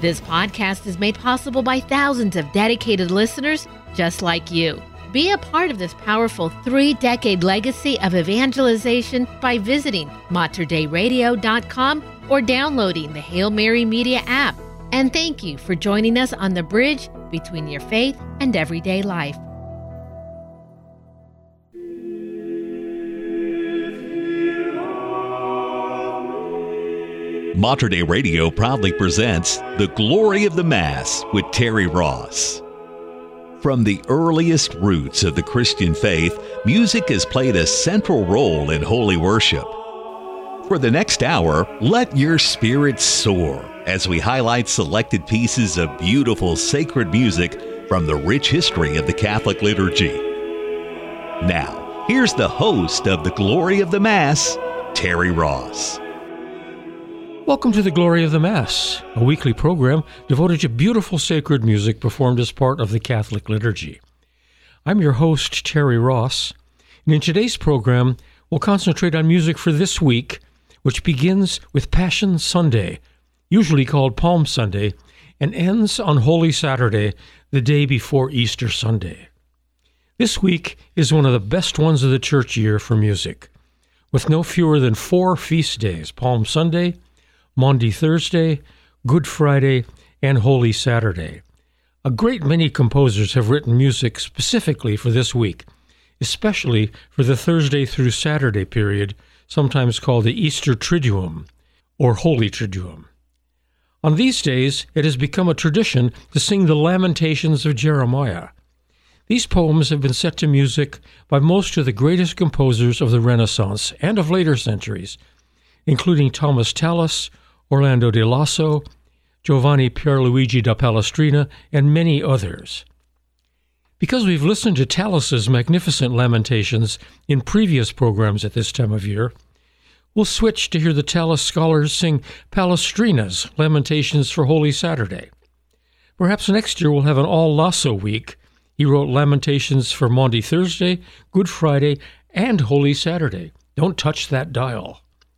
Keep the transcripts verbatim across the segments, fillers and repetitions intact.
This podcast is made possible by thousands of dedicated listeners just like you. Be a part of this powerful three-decade legacy of evangelization by visiting mater dei radio dot com or downloading the Hail Mary Media app. And thank you for joining us on the bridge between your faith and everyday life. Mater Dei Radio proudly presents The Glory of the Mass with Terry Ross. From the earliest roots of the Christian faith, music has played a central role in holy worship. For the next hour, let your spirit soar as we highlight selected pieces of beautiful sacred music from the rich history of the Catholic liturgy. Now, here's the host of The Glory of the Mass, Terry Ross. Welcome to The Glory of the Mass, a weekly program devoted to beautiful sacred music performed as part of the Catholic liturgy. I'm your host, Terry Ross, and in today's program, we'll concentrate on music for this week, which begins with Passion Sunday, usually called Palm Sunday, and ends on Holy Saturday, the day before Easter Sunday. This week is one of the best ones of the church year for music, with no fewer than four feast days: Palm Sunday, Maundy Thursday, Good Friday, and Holy Saturday. A great many composers have written music specifically for this week, especially for the Thursday through Saturday period, sometimes called the Easter Triduum, or Holy Triduum. On these days, it has become a tradition to sing the Lamentations of Jeremiah. These poems have been set to music by most of the greatest composers of the Renaissance and of later centuries, including Thomas Tallis, Orlando di Lasso, Giovanni Pierluigi da Palestrina, and many others. Because we've listened to Tallis's magnificent Lamentations in previous programs at this time of year, we'll switch to hear the Tallis scholars sing Palestrina's Lamentations for Holy Saturday. Perhaps next year we'll have an all-Lasso week. He wrote Lamentations for Maundy Thursday, Good Friday, and Holy Saturday. Don't touch that dial.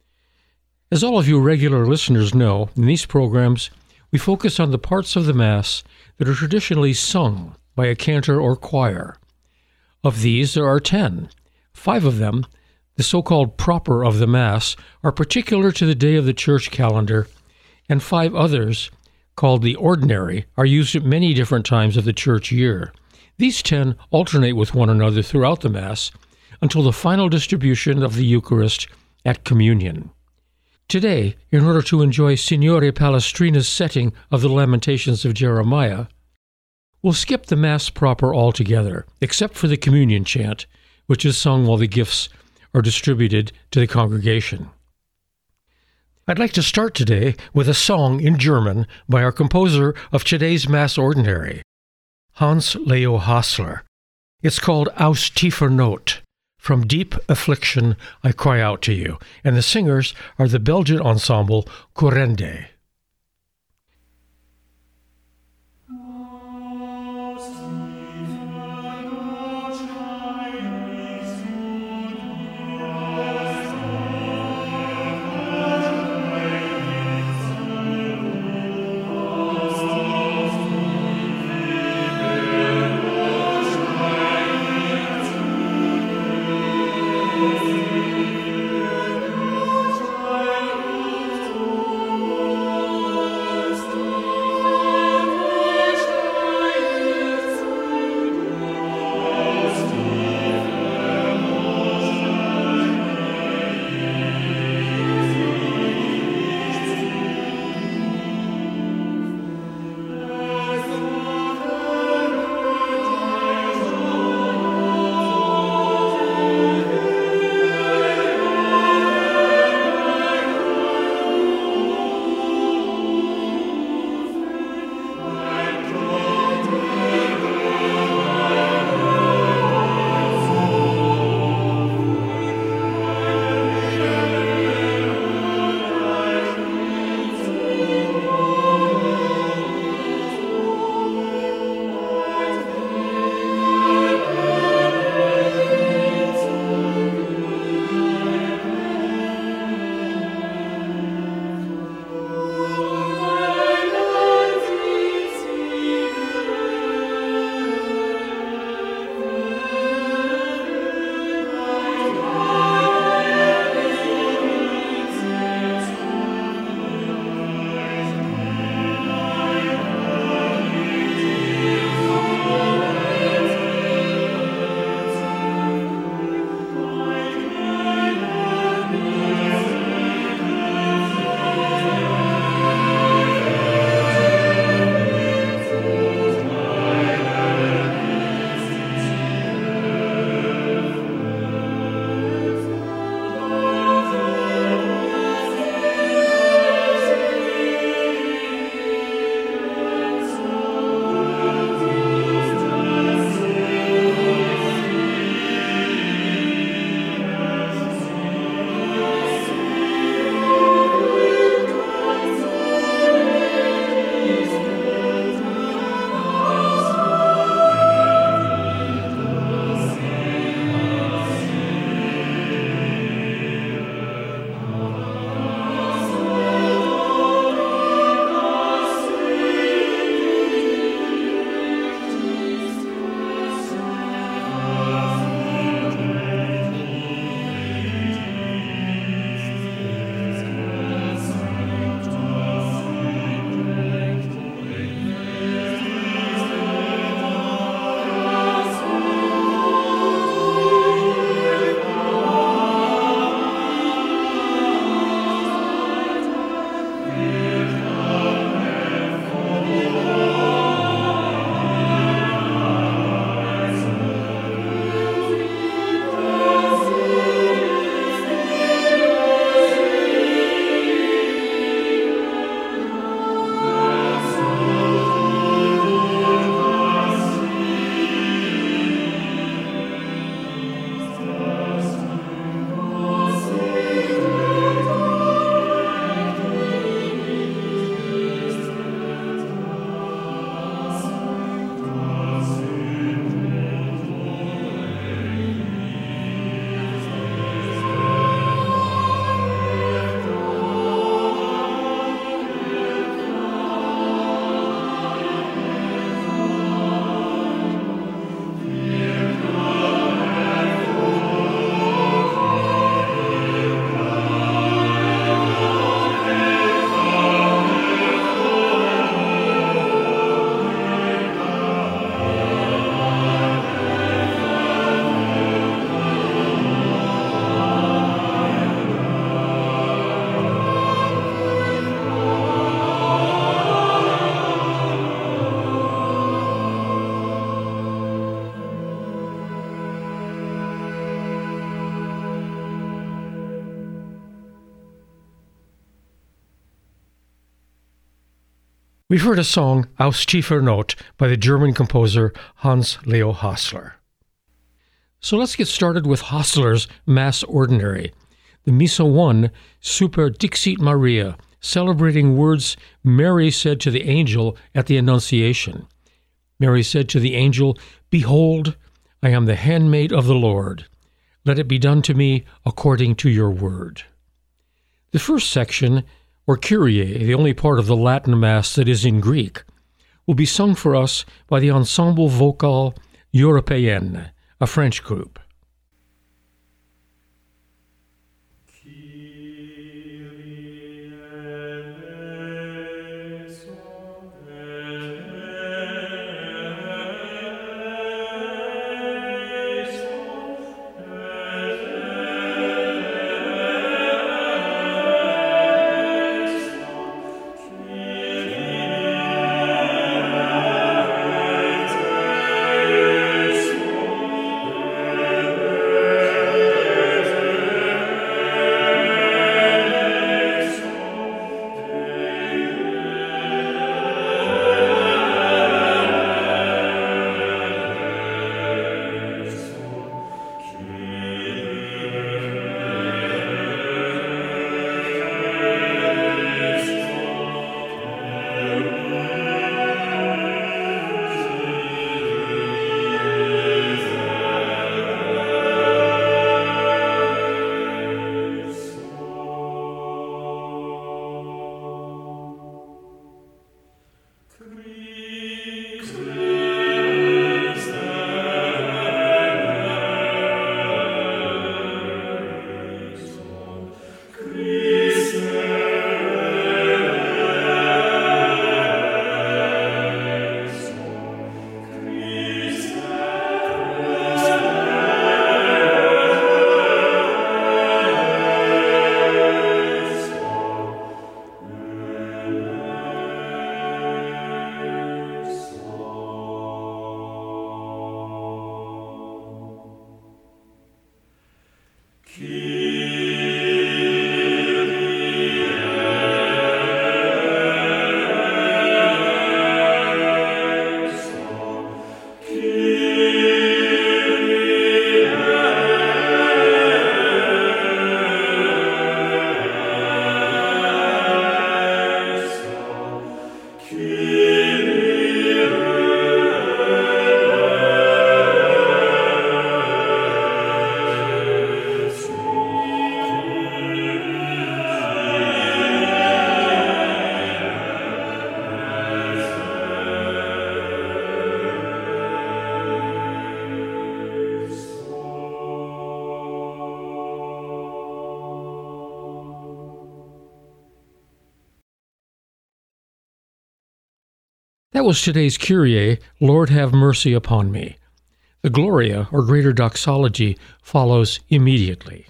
As all of you regular listeners know, in these programs, we focus on the parts of the Mass that are traditionally sung by a cantor or choir. Of these, there are ten. Five of them, the so-called proper of the Mass, are particular to the day of the church calendar, and five others, called the ordinary, are used at many different times of the church year. These ten alternate with one another throughout the Mass until the final distribution of the Eucharist at Communion. Today, in order to enjoy Signore Palestrina's setting of the Lamentations of Jeremiah, we'll skip the Mass proper altogether, except for the communion chant, which is sung while the gifts are distributed to the congregation. I'd like to start today with a song in German by our composer of today's Mass Ordinary, Hans Leo Hassler. It's called Aus tiefer Not. From Deep Affliction, I Cry Out to You, and the singers are the Belgian ensemble Currende. Oh, We've heard a song, Aus tiefer Not, by the German composer Hans Leo Hassler. So let's get started with Hassler's Mass Ordinary, the Missa one, Super Dixit Maria, celebrating words Mary said to the angel at the Annunciation. Mary said to the angel, "Behold, I am the handmaid of the Lord. Let it be done to me according to your word." The first section, or Kyrie, the only part of the Latin Mass that is in Greek, will be sung for us by the Ensemble Vocal Européen, a French group. That was today's Kyrie, Lord have mercy upon me. The Gloria, or Greater Doxology, follows immediately.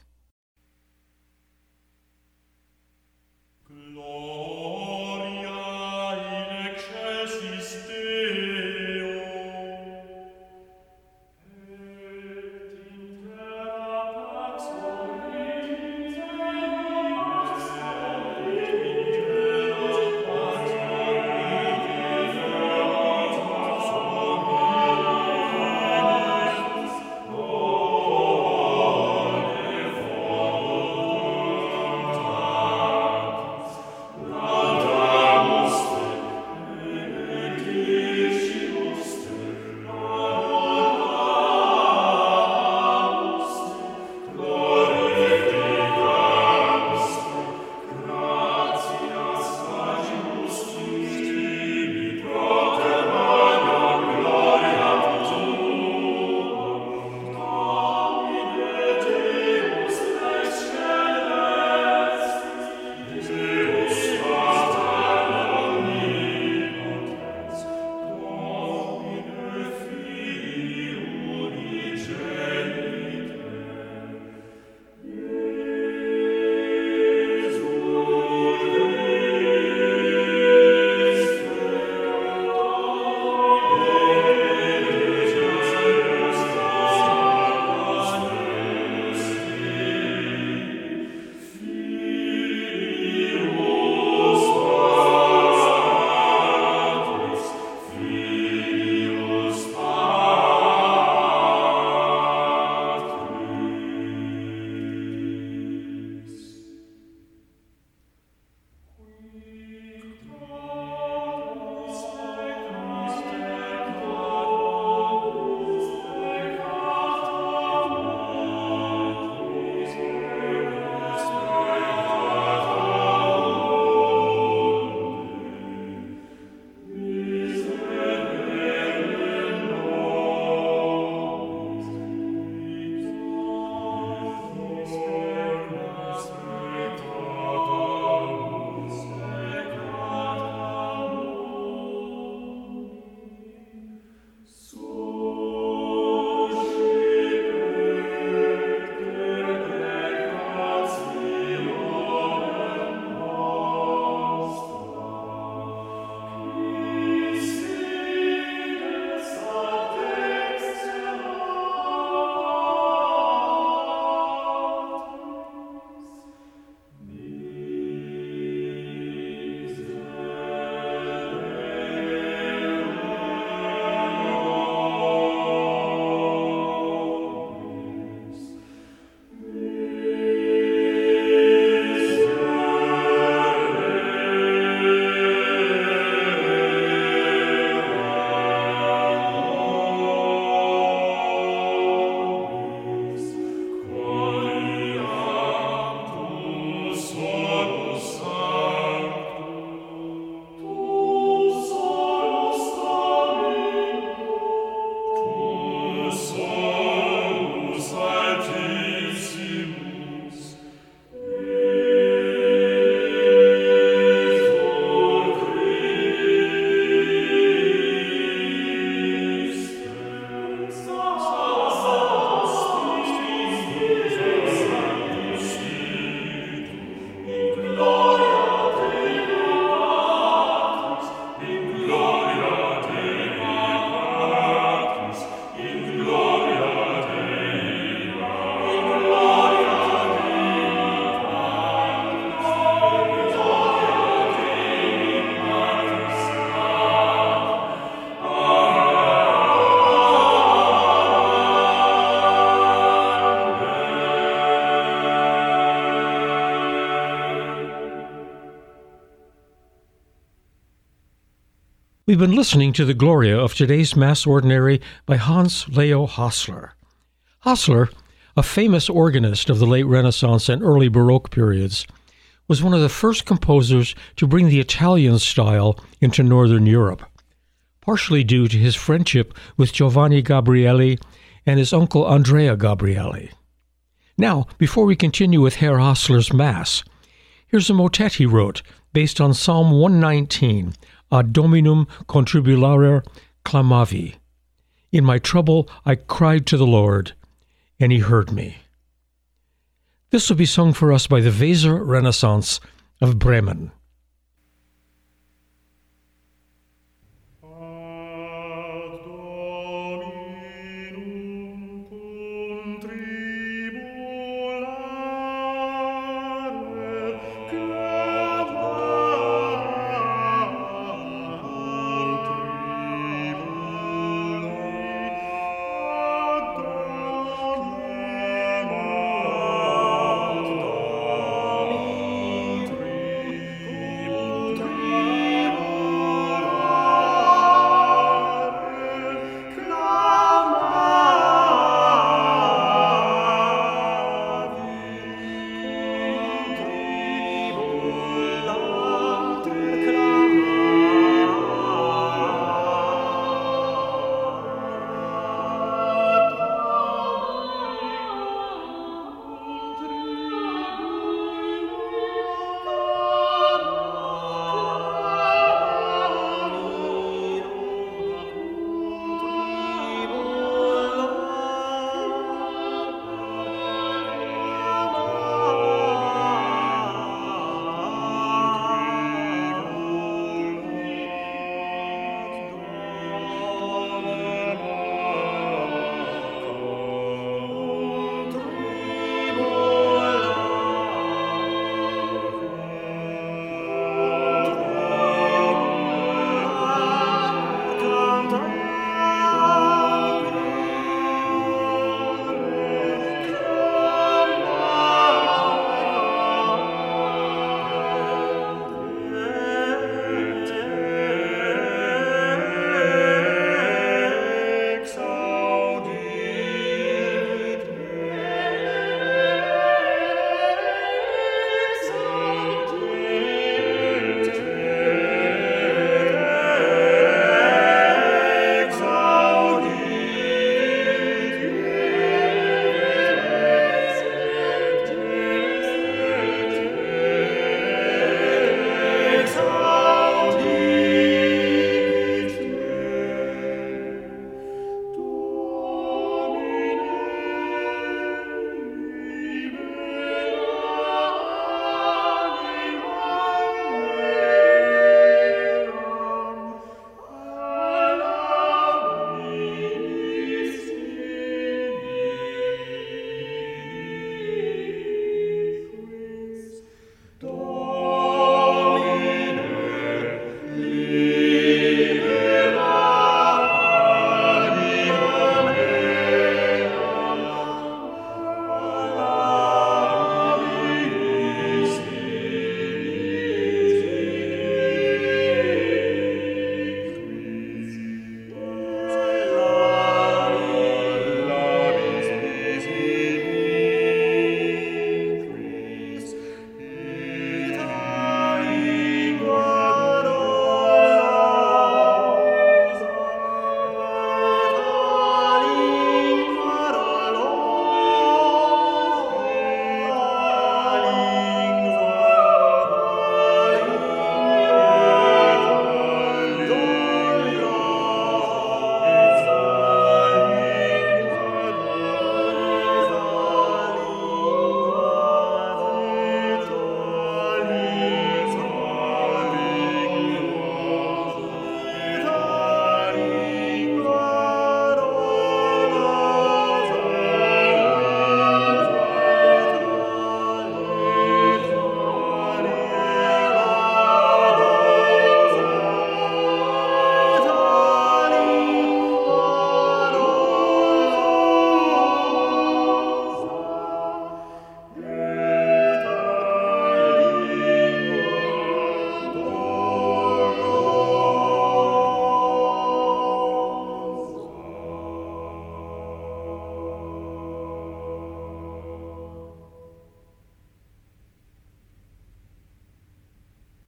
We've been listening to the Gloria of today's Mass Ordinary by Hans Leo Hassler. Hassler, a famous organist of the late Renaissance and early Baroque periods, was one of the first composers to bring the Italian style into Northern Europe, partially due to his friendship with Giovanni Gabrieli and his uncle Andrea Gabrieli. Now, before we continue with Herr Hassler's Mass, here's a motet he wrote based on Psalm one nineteen, Ad Dominum contribulare clamavi. In my trouble I cried to the Lord, and he heard me. This will be sung for us by the Weser Renaissance of Bremen. Three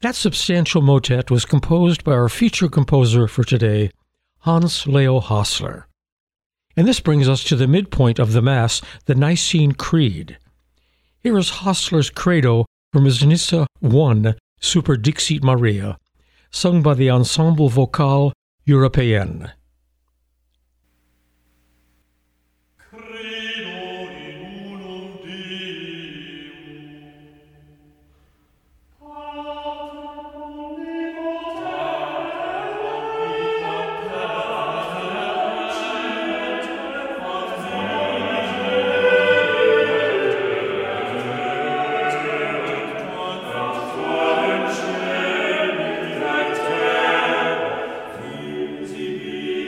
That substantial motet was composed by our feature composer for today, Hans Leo Hassler. And this brings us to the midpoint of the Mass, the Nicene Creed. Here is Hassler's Credo from his Missa one, Super Dixit Maria, sung by the Ensemble Vocal Européen. Be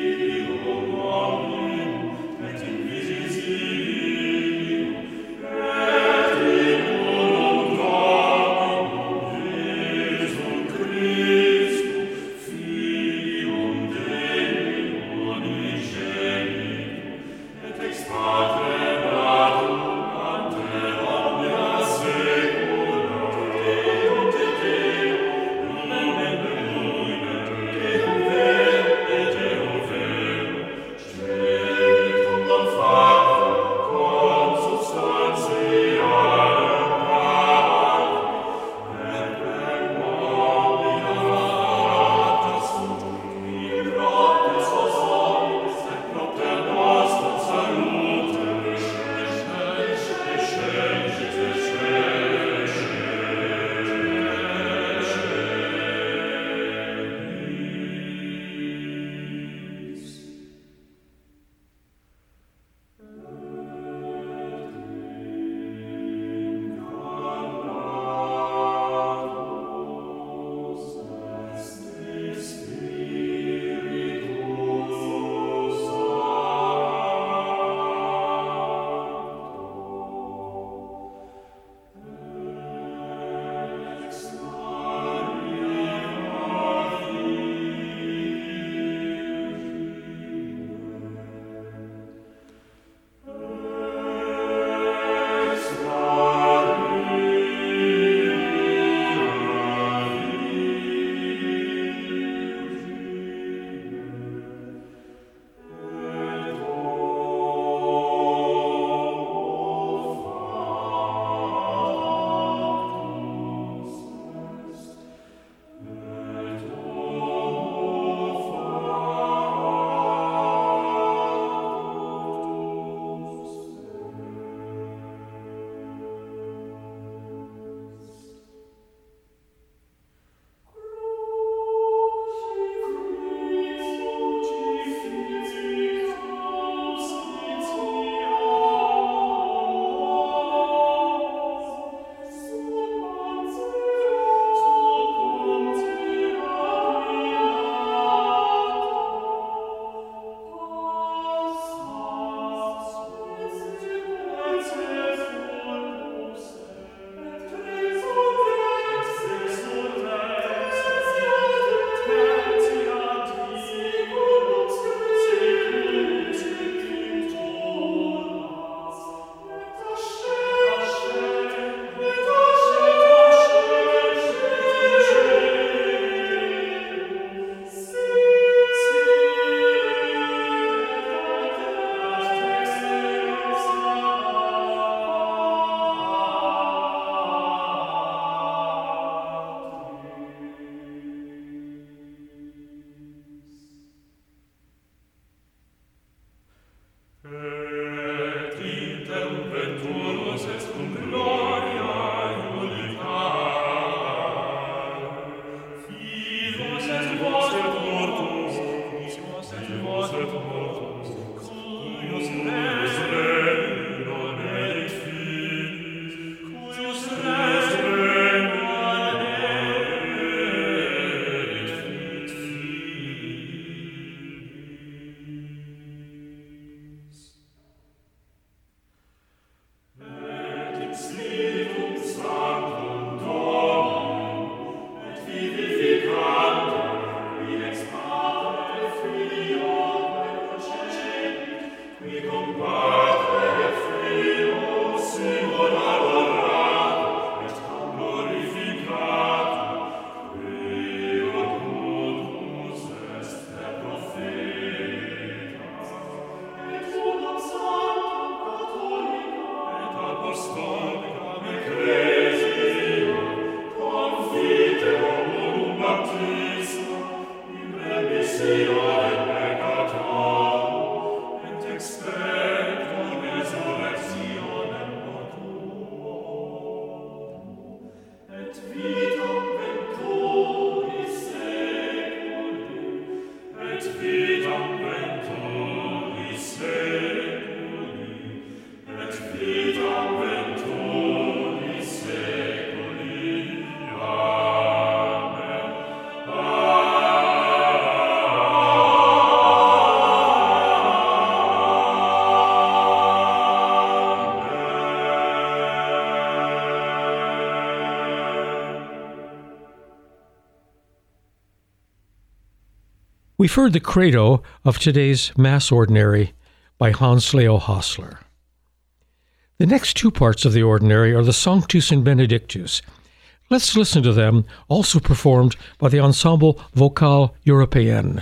We've heard the credo of today's Mass Ordinary by Hans Leo Hassler. The next two parts of the Ordinary are the Sanctus and Benedictus. Let's listen to them, also performed by the Ensemble Vocal Européen.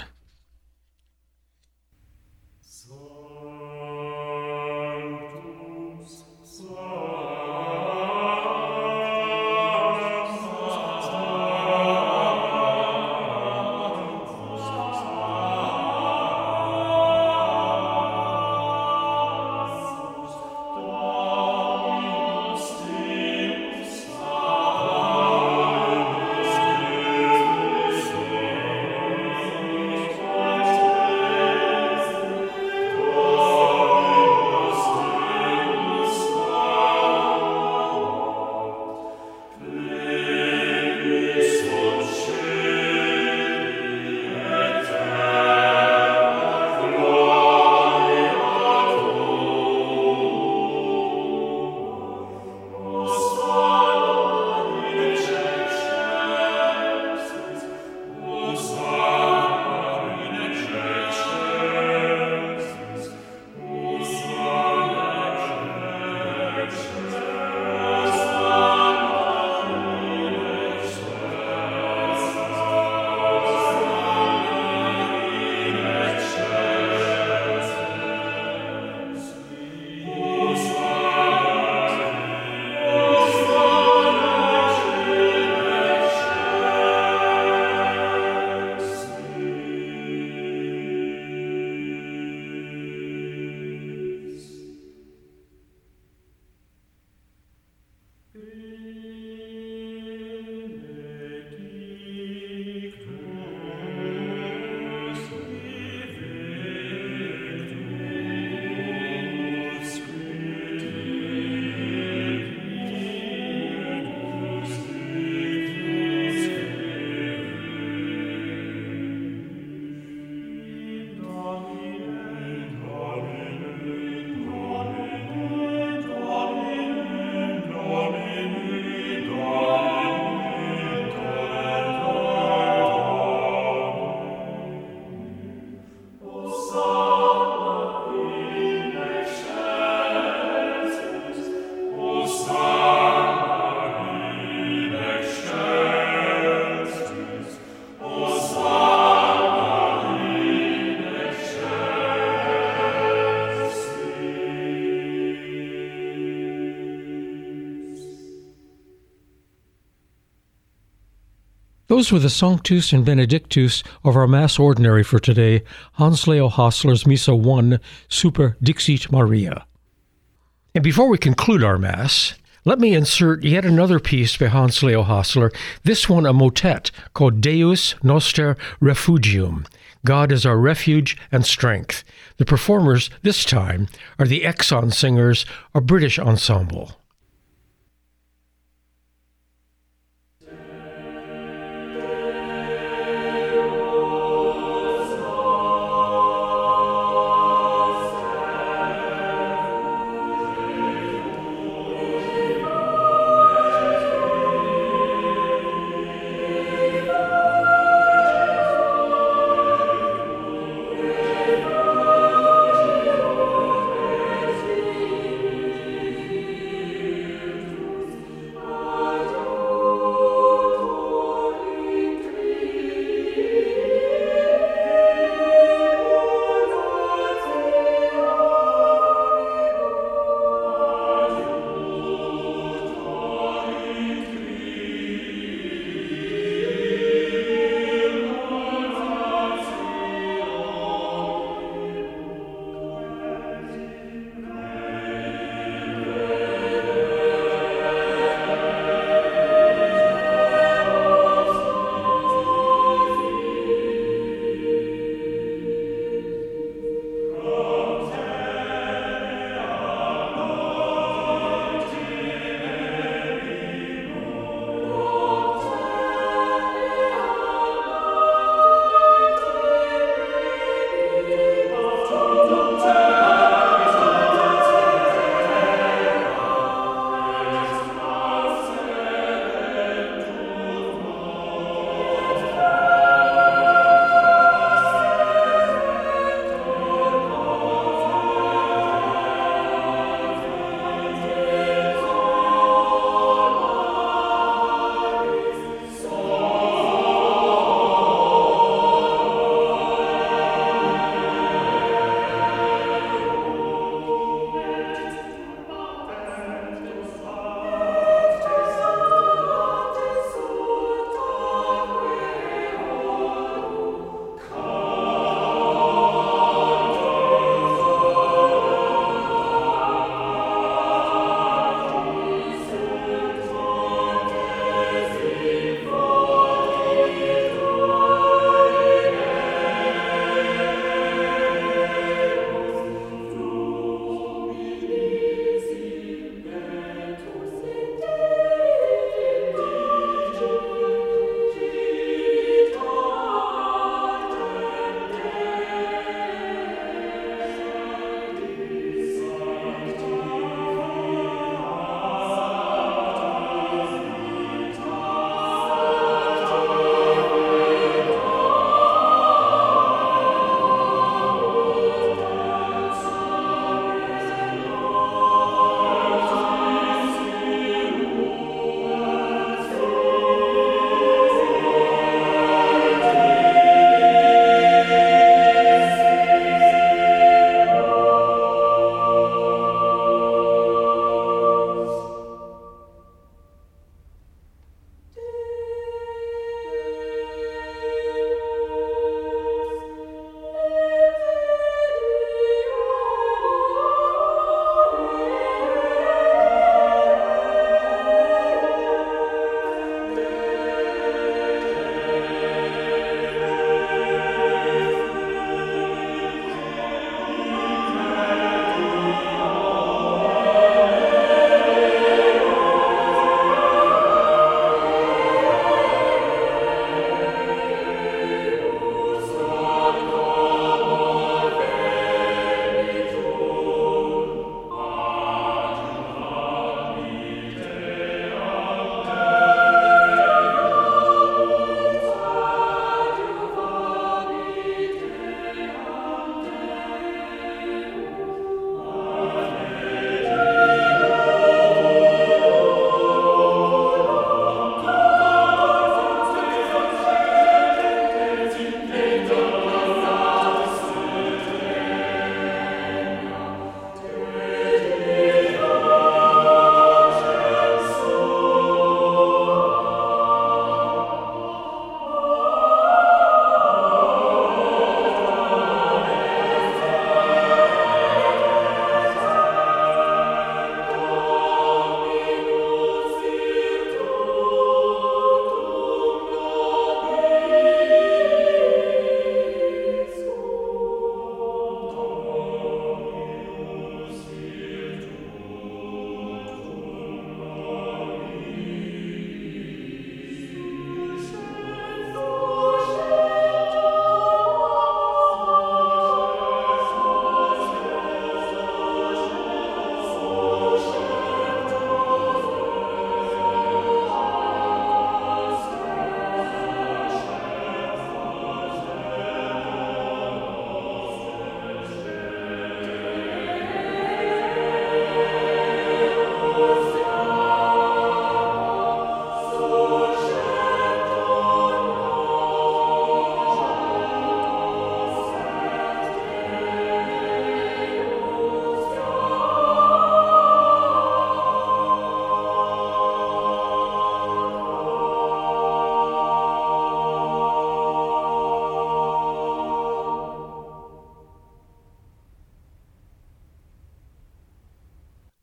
Those were the Sanctus and Benedictus of our Mass Ordinary for today, Hans Leo Hassler's Missa one, Super Dixit Maria. And before we conclude our Mass, let me insert yet another piece by Hans Leo Hassler, this one a motet called Deus Noster Refugium, God is our refuge and strength. The performers this time are the Exon Singers, a British ensemble.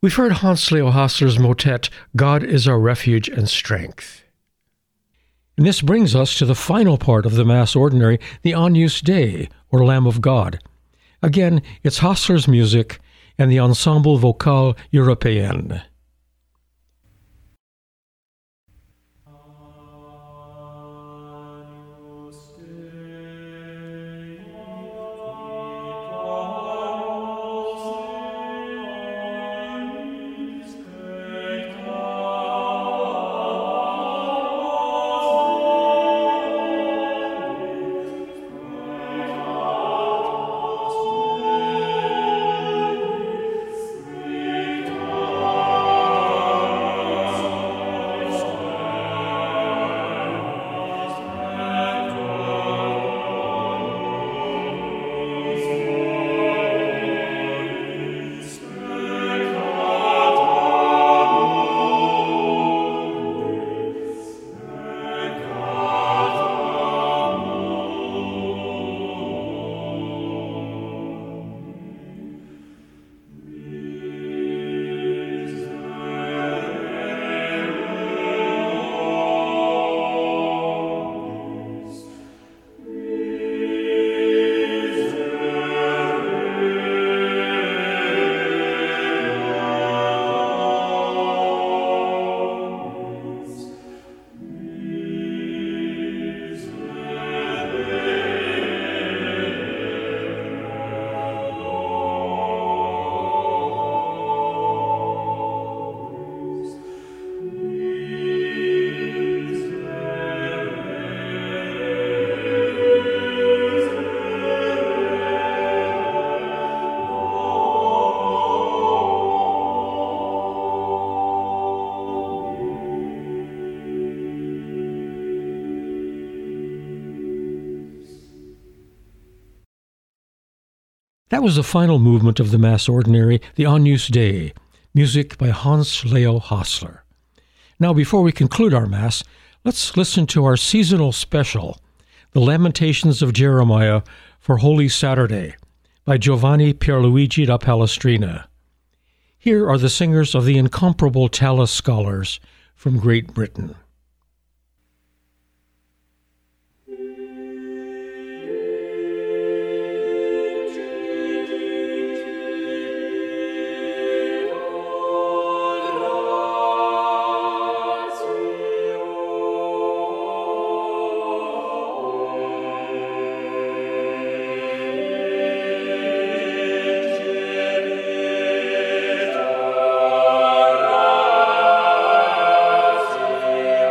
We've heard Hans Leo Hassler's motet, God is Our Refuge and Strength. And this brings us to the final part of the Mass Ordinary, the Agnus Dei, or Lamb of God. Again, it's Hassler's music and the Ensemble Vocal Européen. That was the final movement of the Mass Ordinary, the Agnus Dei, music by Hans Leo Hassler. Now, before we conclude our Mass, let's listen to our seasonal special, The Lamentations of Jeremiah for Holy Saturday, by Giovanni Pierluigi da Palestrina. Here are the singers of the incomparable Tallis Scholars from Great Britain. Amen.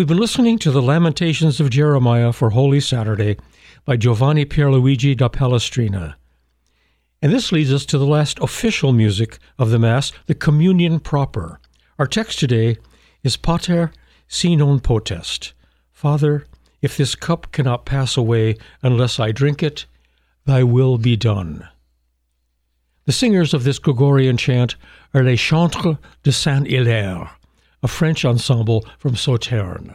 We've been listening to the Lamentations of Jeremiah for Holy Saturday by Giovanni Pierluigi da Palestrina. And this leads us to the last official music of the Mass, the Communion proper. Our text today is Pater, si non potest. Father, if this cup cannot pass away unless I drink it, thy will be done. The singers of this Gregorian chant are Les Chantres de Saint-Hilaire, a French ensemble from Sauternes.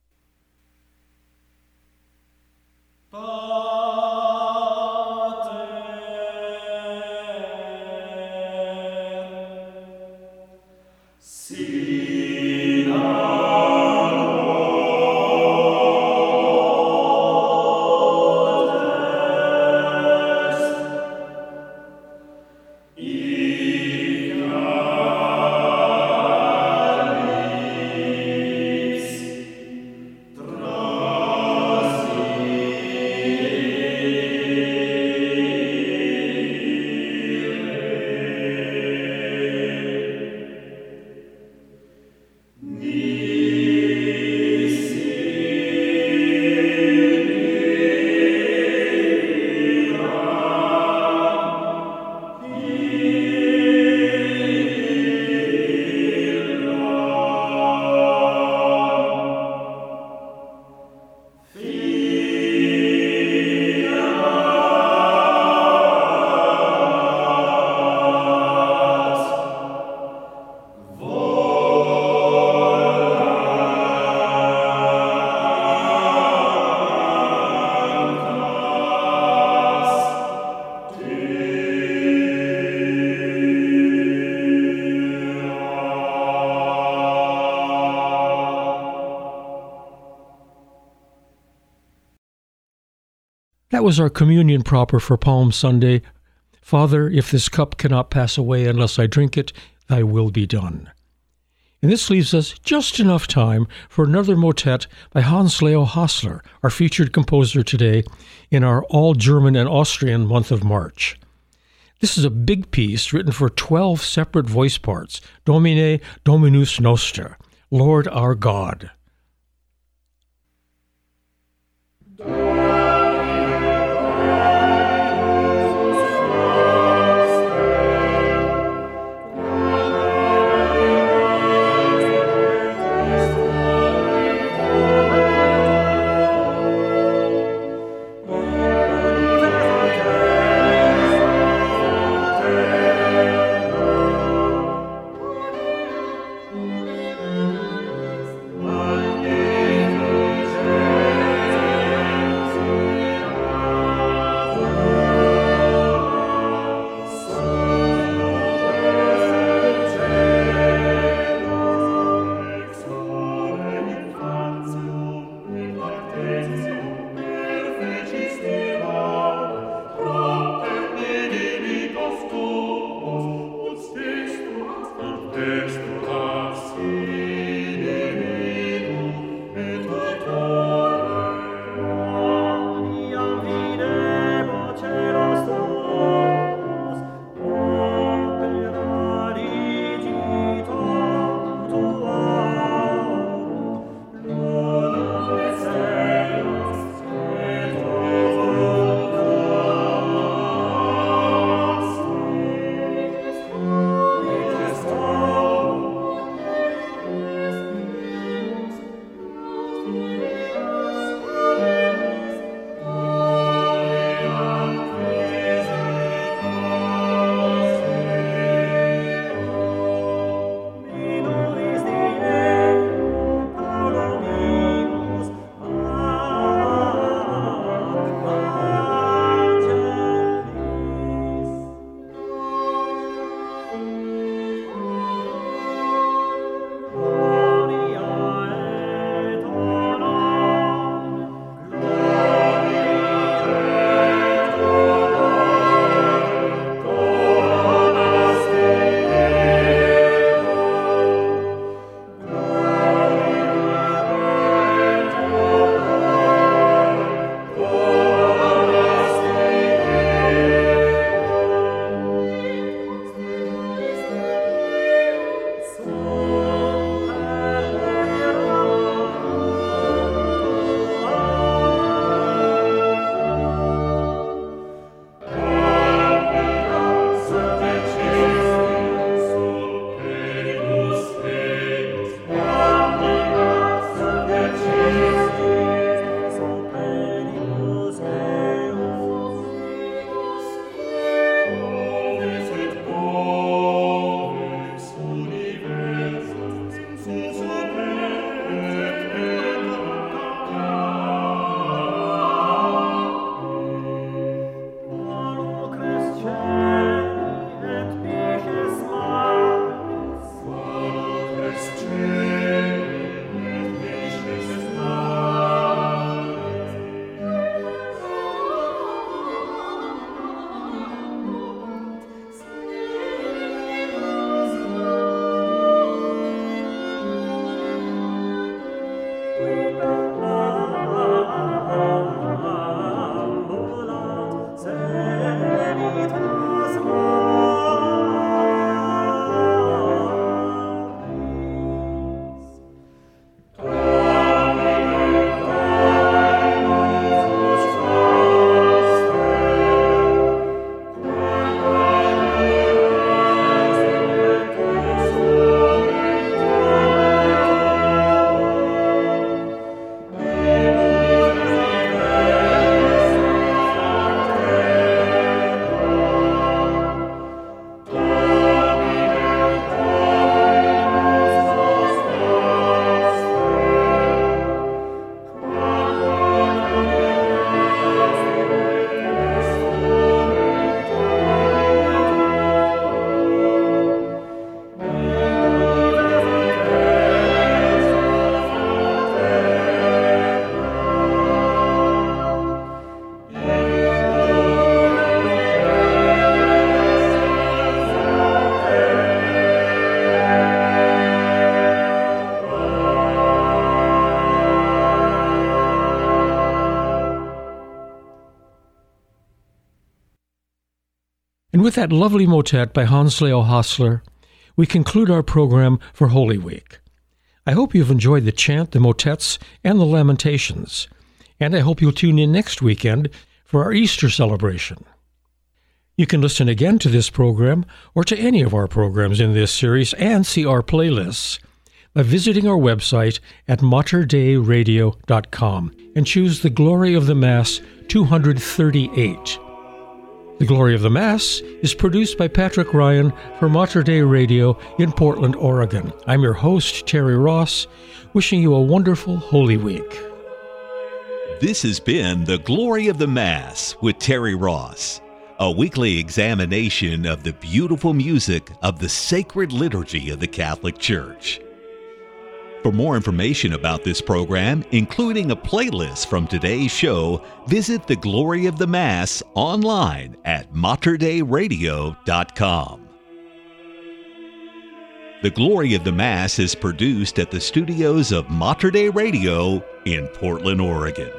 That was our communion proper for Palm Sunday. Father, if this cup cannot pass away unless I drink it, thy will be done. And this leaves us just enough time for another motet by Hans Leo Hassler, our featured composer today in our all-German and Austrian month of March. This is a big piece written for twelve separate voice parts, Domine Dominus Noster, Lord our God. My And with that lovely motet by Hans Leo Hassler, we conclude our program for Holy Week. I hope you've enjoyed the chant, the motets, and the lamentations, and I hope you'll tune in next weekend for our Easter celebration. You can listen again to this program or to any of our programs in this series and see our playlists by visiting our website at mater dei radio dot com and choose The Glory of the Mass two thirty-eight. The Glory of the Mass is produced by Patrick Ryan for Mater Dei Radio in Portland, Oregon. I'm your host, Terry Ross, wishing you a wonderful Holy Week. This has been The Glory of the Mass with Terry Ross, a weekly examination of the beautiful music of the sacred liturgy of the Catholic Church. For more information about this program, including a playlist from today's show, visit The Glory of the Mass online at mater dei radio dot com. The Glory of the Mass is produced at the studios of Mater Dei Radio in Portland, Oregon.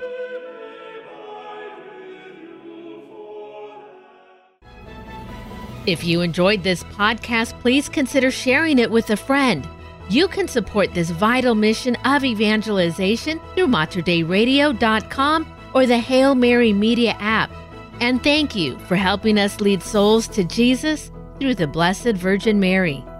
If you enjoyed this podcast, please consider sharing it with a friend. You can support this vital mission of evangelization through mater dei radio dot com or the Hail Mary Media app. And thank you for helping us lead souls to Jesus through the Blessed Virgin Mary.